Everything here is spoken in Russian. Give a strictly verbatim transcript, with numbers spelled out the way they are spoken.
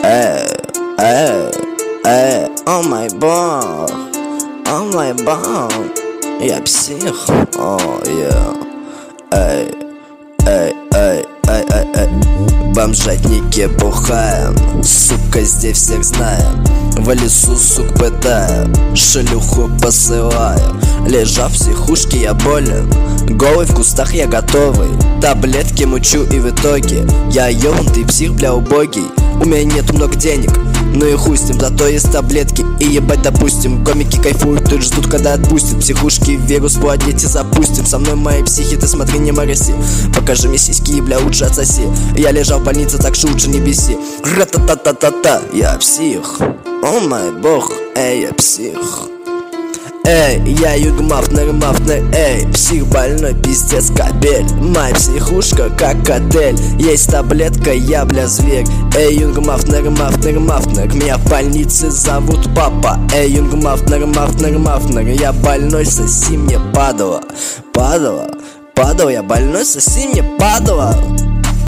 Эй, эй, эй, о май бог, о май бог, я псих, о, я. Эй, эй, эй, эй, эй, эй. Бомжатники бухаем, сука, здесь всех знаем. В лесу, сук, пытаю, шлюху посылаю. Лежа в психушке, я болен, голый в кустах, я готовый. Таблетки мучу, и в итоге я ёбнутый псих, бля, убогий. У меня нету много денег, ну и хуй с ним, зато есть таблетки. И ебать, допустим, комики кайфуют, тут ждут, когда отпустят. Психушки вирус плодить и запустим. Со мной мои психи, ты смотри, не мороси. Покажи мне сиськи и, бля, лучше отсоси. Я лежал в больнице, так что лучше не беси. Ра-та-та-та-та-та, я псих, о май бог, эй, я псих. Эй, я югмафтнер, мафтнер, эй, псих больной, пиздец, кабель. Моя психушка как отель, есть таблетка, я, бля, зверь. Эй, юнгмафтнер, мафтнер, мафтнер, меня в больнице зовут папа. Эй, юнгмафтнер, мафтнер, мафтнер, я больной, соси мне падала. Падала, падала, я больной, соси мне падала.